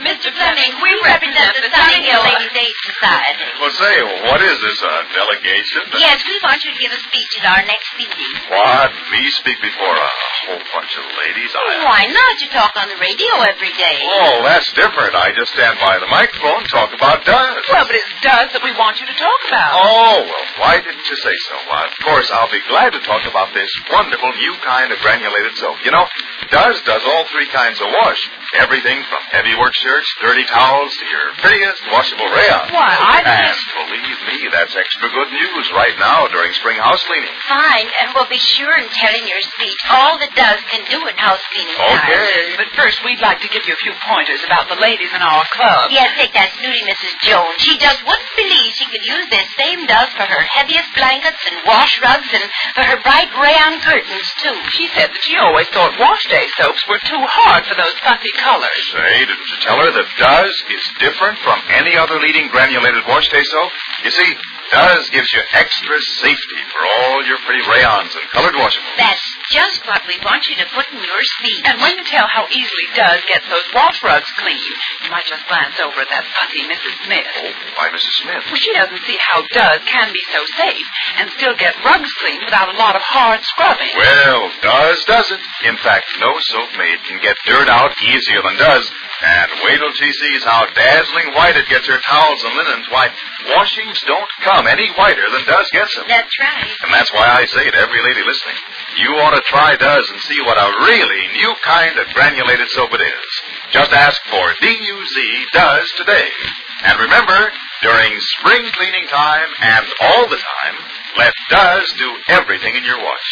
Mr. Fleming, we represent the Sunny Hill Ladies' Aid Society. Well, say, what is this, a delegation? Yes, we want you to give a speech at our next meeting. What? Me speak before a whole bunch of ladies? Why not? You talk on the radio every day. Oh, that's different. I just stand by the microphone and talk about Duz. Well, but it's Duz that we want you to talk about. Oh, well, why didn't you say so? Of course, I'll be glad to talk about this wonderful new kind of granulated soap. You know, Duz does all three kinds of wash. Everything from heavy work shirts, dirty towels, to your prettiest washable rayon. Why, And believe me, that's extra good news right now during spring house cleaning. Fine, and we'll be sure and tell in your speech all that Duz can do in house cleaning time. Okay. But first, we'd like to give you a few pointers about the ladies in our club. Yes, take that snooty Mrs. Jones. She just wouldn't believe she could use this same Duz for her heaviest blankets and wash rugs and for her bright rayon curtains, too. She said that she always thought wash day soaps were too hard for those fussy colors. Say, didn't you tell her that Duz is different from any other leading granulated wash day soap? You see, Duz gives you extra safety for all your pretty rayons and colored washables. That's just what we want you to put in your speech. And when you tell how easily Duz gets those wash rugs clean, you might just glance over at that fussy Mrs. Smith. Oh, why, Mrs. Smith? Well, she doesn't see how Duz can be so safe and still get rugs clean without a lot of hard scrubbing. Well, Duz doesn't. In fact, no soap made can get dirt out easier than Duz. And wait till she sees how dazzling white it gets her towels and linens. Why, washings don't come any whiter than Duz gets them. That's right. And that's why I say to every lady listening, you ought to try Duz and see what a really new kind of granulated soap it is. Just ask for D-U-Z Duz today. And remember, during spring cleaning time and all the time, let Duz do everything in your wash.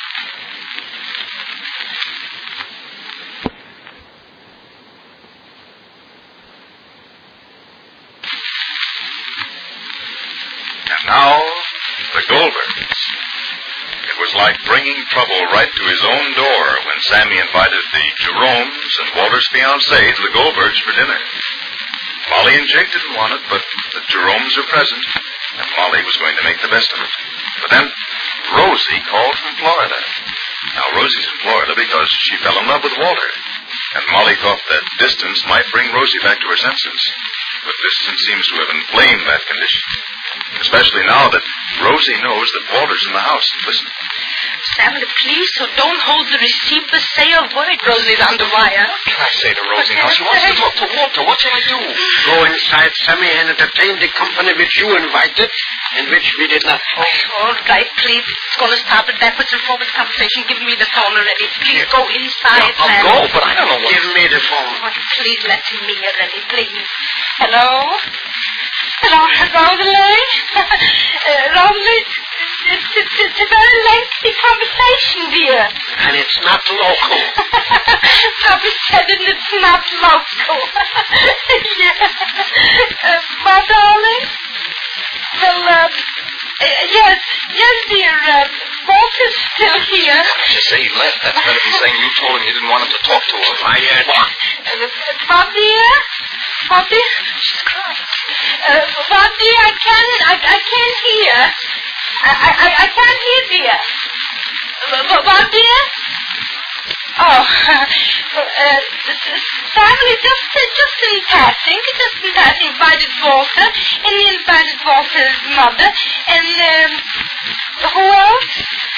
And now, the Goldbergs. It was like bringing trouble right to his own door when Sammy invited the Jeromes and Walter's fiancée to the Goldbergs for dinner. Molly and Jake didn't want it, but the Jeromes were present, and Molly was going to make the best of it. But then, Rosie called from Florida. Now, Rosie's in Florida because she fell in love with Walter, and Molly thought that distance might bring Rosie back to her senses. But distance seems to have inflamed that condition. Especially now that Rosie knows that Walter's in the house. Listen. Sammy, please, so don't hold the receipt, but say a word. Rosie's on the wire. What can I say to Rosie now? She wants to talk to Walter. What shall I do? Go inside, Sammy, and entertain the company which you invited and which we did not. All right, please. It's going to stop at backwards and forwards conversation. Give me the phone already. Please go inside, I'll Sammy. go, but I don't know what... Give me the phone. Oh, please let me already, please. Hello? Hello, Rosalie? Rosalie, it's a very lengthy conversation, dear. And it's not local. Papa said it, and it's not local. Yeah. What, darling? Well, yes, dear. Walter's still here. You say he left. That's better than saying you told him you didn't want him to talk to her. What, dear? What, dear? She's crying. What, dear? I can't hear. I can't hear, dear. What, dear? Oh, family, just in passing, invited Walter, and he invited Walter's mother, and, who else?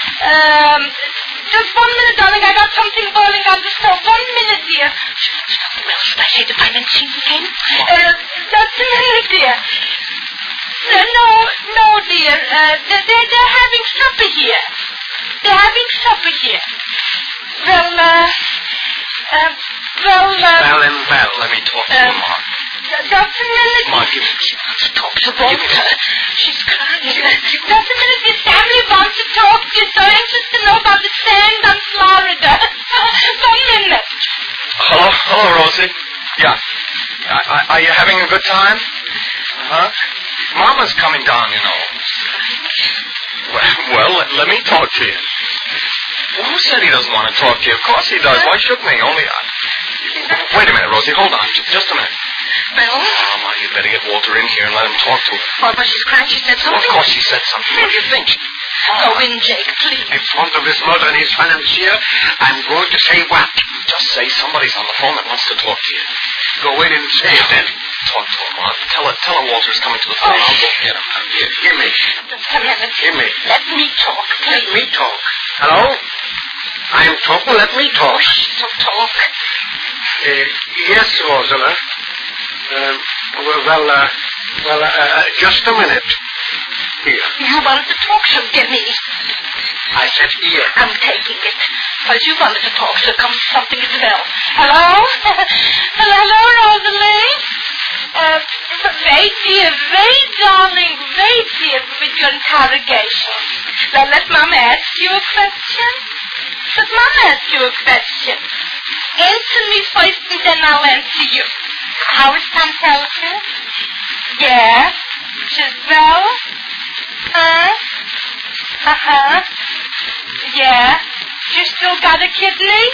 Just 1 minute, darling, I got something boiling on the stove. 1 minute, dear. Well, should I say the financing again? Just a minute, dear. No, dear, they're having supper here. They're having supper here. Well, Let me talk to him, Mark. Just a minute. Come on, give me. She wants to talk to Walter. She's crying. Just a minute. Your family wants to talk to you. So anxious to know about the sand on Florida. 1 minute. Hello, Rosie. Yeah. Are you having a good time? Huh? Mama's coming down, you know. Well, let me talk to you. Well, who said he doesn't want to talk to you? Of course he does. Why shouldn't he? Only wait a minute, Rosie. Hold on. Just a minute. Well? Oh, Ma, you better get Walter in here and let him talk to her. Well, but she's crying. She said something. Well, of course she said something. What do you think? Go in, Jake, please. In front of his mother and his financier, I'm going to say what? Just say somebody's on the phone that wants to talk to you. Go in and say it then. Talk to him, Ma. Tell her Walter's coming to the phone. I'll go get him. Here, give me. Just a minute. Give me. Let me talk, Let please. me talk. Hello? I'm talking. Let me talk. So talk. Yes, Rosala. Just a minute. Here. You wanted to talk, so give me. I said here. I'm taking it. Well, you wanted to talk, so come something as well. Hello? Hello, Rosalie? Wait, dear. Wait, darling. Wait, dear, with your interrogation. Now, let Mama ask you a question. Let Mama ask you a question. Answer me first, and then I'll answer you. How is Tom Pelton? Yeah. She's well? Huh? Uh-huh. Yeah. You still got a kidney?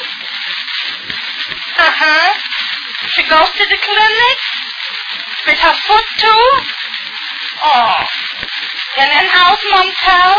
Uh-huh. She goes to the clinic? With her foot, too? Oh. And then how's Montel?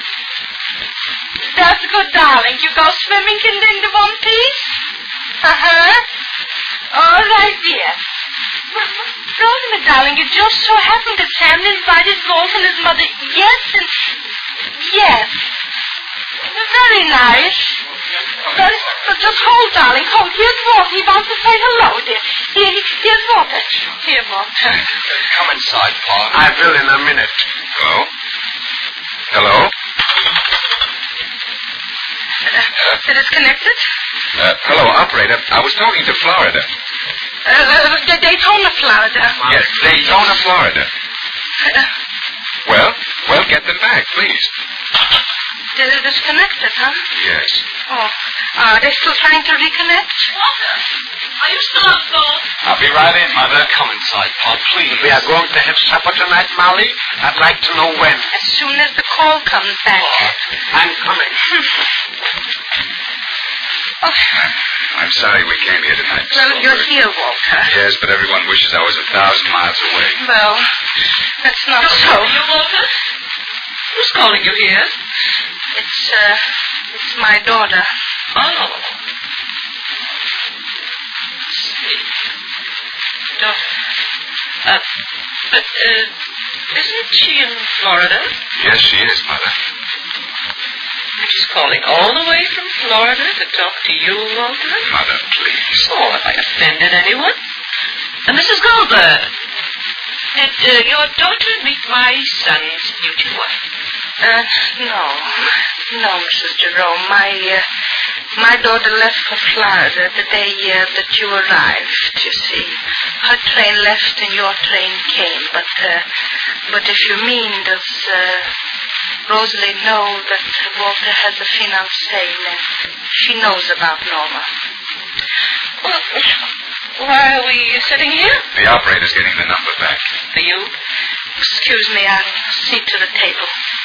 That's good, darling. You go swimming in the one piece? Uh-huh. All right, dear. Rosamond, darling, it just so happened that Sam invited Walt and his mother. Yes, and... Yes. Very nice. Just hold, darling. Hold. Here's Walter. He wants to say hello, dear. Here's Walter. Here, Walter. Come inside, Pa. I will in a minute. Hello? Hello? Is it connected? Hello, operator. I was talking to Florida. Daytona, Florida. Yes, Daytona, Florida. Well, get them back, please. They're disconnected, huh? Yes. Oh. Are they still trying to reconnect? Walter, are you still on phone? I'll be right in, Mother. Come inside, Pa, please. We are going to have supper tonight, Molly. I'd like to know when. As soon as the call comes back. I'm coming. I'm sorry we came here tonight. Well, you're here, Walter. Yes, but everyone wishes I was 1,000 miles away. Well, that's not so. You, Walter? Who's calling you here? It's my daughter. Oh. See. Daughter. But isn't she in Florida? Yes, she is, Mother. She's calling all the way from Florida to talk to you, Walter? Mother, please. Oh, have I offended anyone? Mrs. Goldberg, did your daughter meet my son's future wife? No, Mrs. Jerome. My daughter left for Florida the day that you arrived, you see. Her train left and your train came. But if you mean, does Rosalie know that Walter has a fiancée and she knows about Norma? Well, why are we sitting here? The operator's getting the number back. For you? Excuse me, I'll see to the table.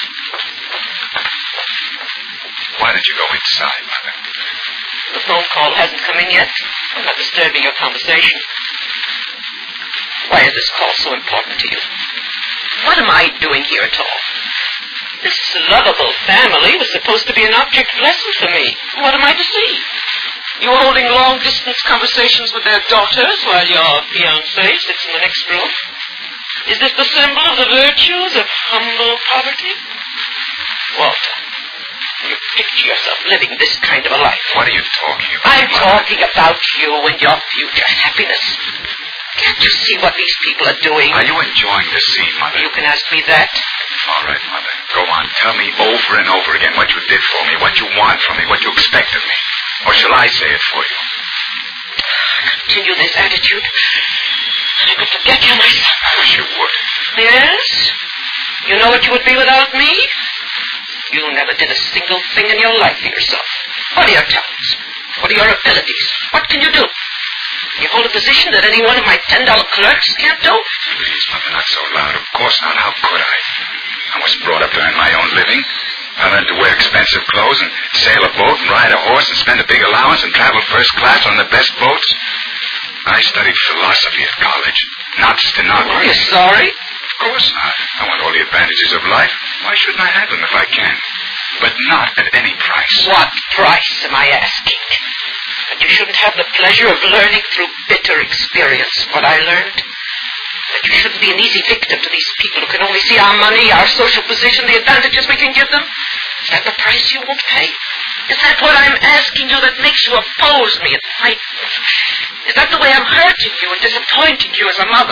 Why don't you go inside, Mother? The phone call hasn't come in yet. I'm not disturbing your conversation. Why is this call so important to you? What am I doing here at all? This lovable family was supposed to be an object lesson for me. What am I to see? You're holding long-distance conversations with their daughters while your fiancé sits in the next room? Is this the symbol of the virtues of humble poverty? Walter, you picture yourself living this kind of a life. What are you talking about? I'm talking about you and your future happiness. Can't you see what these people are doing? Are you enjoying the scene, Mother? You can ask me that. All right, Mother. Go on. Tell me over and over again what you did for me, what you want from me, what you expect of me. Or shall I say it for you? Continue this attitude, I could forget you, my son. I wish you would. Yes? You know what you would be without me? You never did a single thing in your life for yourself. What are your talents? What are your abilities? What can you do? You hold a position that any one of my $10 clerks can't do? Please, Mother, not so loud. Of course not. How could I? I was brought up to earn my own living. I learned to wear expensive clothes and sail a boat and ride a horse and spend a big allowance and travel first class on the best boats. I studied philosophy at college, not stenography. Are you sorry? Of course not. I want all the advantages of life. Why shouldn't I have them if I can? But not at any price. What price am I asking? That you shouldn't have the pleasure of learning through bitter experience what I learned? That you shouldn't be an easy victim to these people who can only see our money, our social position, the advantages we can give them? Is that the price you won't pay? Is that what I'm asking you that makes you oppose me and fight me? Is that the way I'm hurting you and disappointing you as a mother?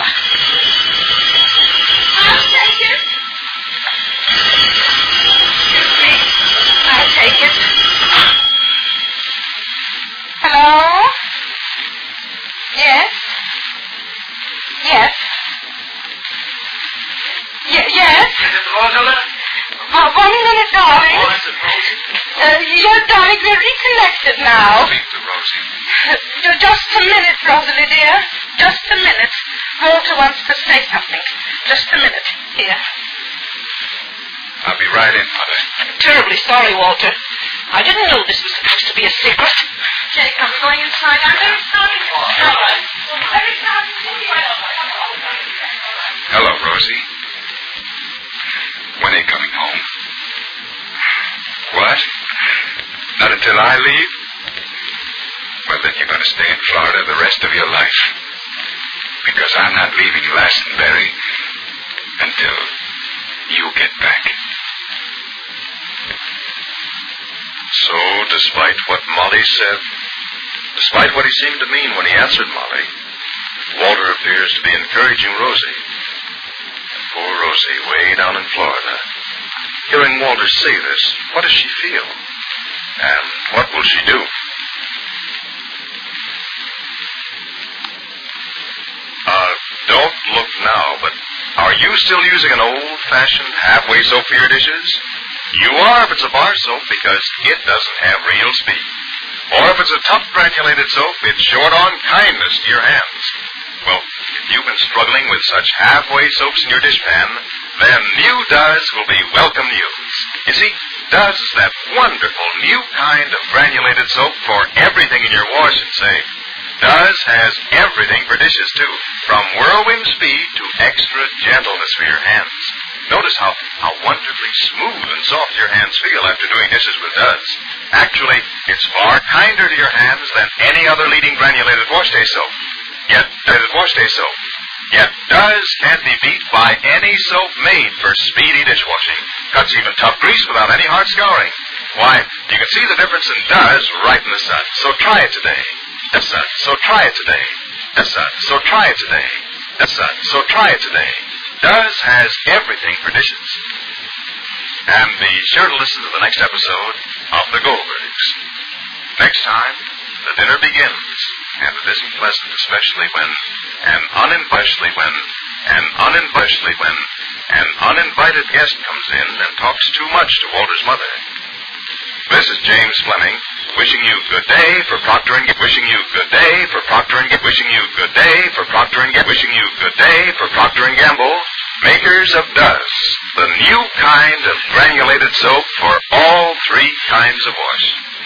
I'll take it. Excuse me. I'll take it. Hello? Yes? Yes? Yes? Is it Rosalind? 1 minute, darling. Oh, is it Rosie? Yes, darling, we're reconnected now. Speak to Rosie. Just a minute, Rosalie, dear. Just a minute. Walter wants to say something. Just a minute. Here. I'll be right in, Mother. I'm terribly sorry, Walter. I didn't know this was supposed to be a secret. Jake, I'm going inside. I'm very sorry, Walter. I'm very sorry. Hello, Rosie. When are you coming home? What? Not until I leave? Well, then you're going to stay in Florida the rest of your life. Because I'm not leaving Glastonbury until you get back. So, despite what Molly said, despite what he seemed to mean when he answered Molly, Walter appears to be encouraging Rosie. Poor Rosie, way down in Florida. Hearing Walter say this, what does she feel? And what will she do? Don't look now, but are you still using an old-fashioned halfway soap for your dishes? You are if it's a bar soap because it doesn't have real speed. Or if it's a tough granulated soap, it's short on kindness to your hands. Well, if you've been struggling with such halfway soaps in your dishpan, then new Duz will be welcome news. You see, Duz is that wonderful new kind of granulated soap for everything in your wash and save. Duz has everything for dishes, too, from whirlwind speed to extra gentleness for your hands. Notice how wonderfully smooth and soft your hands feel after doing dishes with Duz. Actually, it's far kinder to your hands than any other leading granulated wash-day soap. Yet Duz can't be beat by any soap made for speedy dishwashing. Cuts even tough grease without any hard scouring. Why, you can see the difference in Duz right in the sun. So try it today. So try it today. So try it today. So try it today. Duz has everything for dishes. And be sure to listen to the next episode of The Goldbergs. Next time, the dinner begins, and it isn't pleasant, especially when an uninvited guest comes in and talks too much to Walter's mother. This is James Fleming, wishing you good day for Procter & Gamble. Wishing you good day for Procter & Gamble. Wishing you good day for Procter & Gamble. Wishing you good day for Procter & Gamble, makers of Duz, the new kind of granulated soap for all 3 kinds of wash.